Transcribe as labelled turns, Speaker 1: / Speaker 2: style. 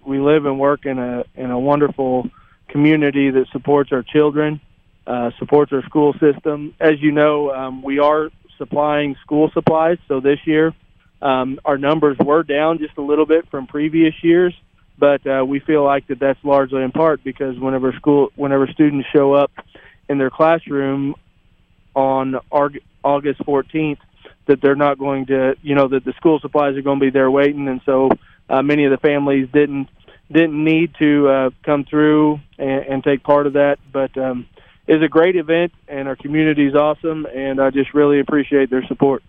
Speaker 1: we live and work in a wonderful community that supports our children, supports our school system. As you know, we are supplying school supplies. So this year, our numbers were down just a little bit from previous years, but we feel like that's largely in part because whenever students show up in their classroom on August 14th, that they're not going to, that the school supplies are going to be there waiting, and so many of the families didn't need to come through and take part of that. But it's a great event, and our community is awesome, and I just really appreciate their support.